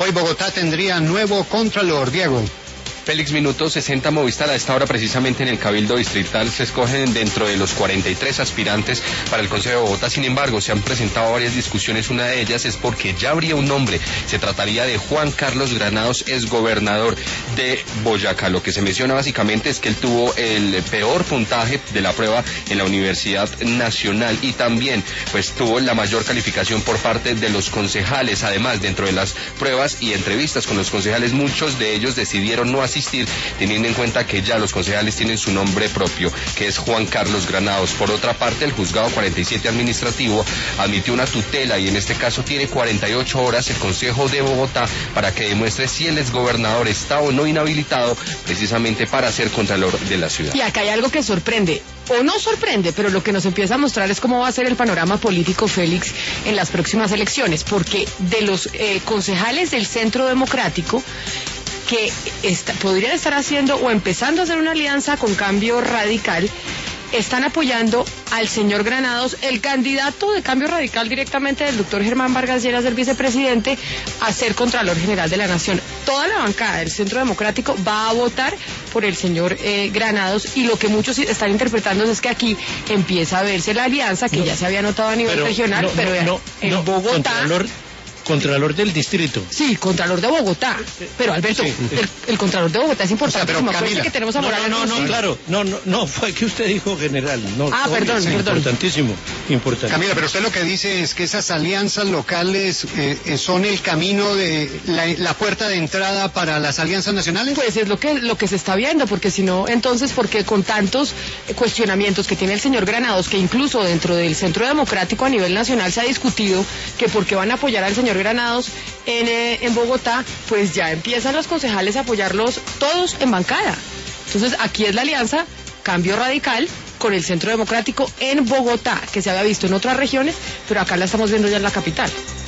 Hoy Bogotá tendría nuevo contralor, Diego. Félix, minuto 60 Movistar. A esta hora precisamente en el Cabildo Distrital se escogen dentro de los 43 aspirantes para el Consejo de Bogotá. Sin embargo, se han presentado varias discusiones. Una de ellas es porque ya habría un nombre. Se trataría de Juan Carlos Granados, exgobernador de Boyacá. Lo que se menciona básicamente es que él tuvo el peor puntaje de la prueba en la Universidad Nacional y también pues tuvo la mayor calificación por parte de los concejales. Además, dentro de las pruebas y entrevistas con los concejales, muchos de ellos decidieron no asistir, teniendo en cuenta que ya los concejales tienen su nombre propio, que es Juan Carlos Granados. Por otra parte, el juzgado 47 administrativo admitió una tutela y en este caso tiene 48 horas el Consejo de Bogotá para que demuestre si el exgobernador está o no inhabilitado precisamente para ser contralor de la ciudad. Y acá hay algo que sorprende, o no sorprende, pero lo que nos empieza a mostrar es cómo va a ser el panorama político, Félix, en las próximas elecciones, porque de los concejales del Centro Democrático que podrían estar haciendo o empezando a hacer una alianza con Cambio Radical, están apoyando al señor Granados, el candidato de Cambio Radical directamente del doctor Germán Vargas Lleras, del vicepresidente, a ser Contralor General de la Nación. Toda la bancada del Centro Democrático va a votar por el señor Granados, y lo que muchos están interpretando es que aquí empieza a verse la alianza que ya se había notado a nivel regional, pero en Bogotá... Contralor del distrito. Sí, Contralor de Bogotá. Pero Alberto, sí, el Contralor de Bogotá es importante. O sea, pero Camila, que tenemos a Morales. Claro, fue que usted dijo general. Perdón. Importantísimo. Camila, pero usted lo que dice es que esas alianzas locales son el camino de la puerta de entrada para las alianzas nacionales. Pues es lo que se está viendo, porque si no, entonces, porque con tantos cuestionamientos que tiene el señor Granados, que incluso dentro del Centro Democrático a nivel nacional se ha discutido que por qué van a apoyar al señor Granados en Bogotá, pues ya empiezan los concejales a apoyarlos todos en bancada. Entonces aquí es la alianza Cambio Radical con el Centro Democrático en Bogotá, que se había visto en otras regiones, pero acá la estamos viendo ya en la capital.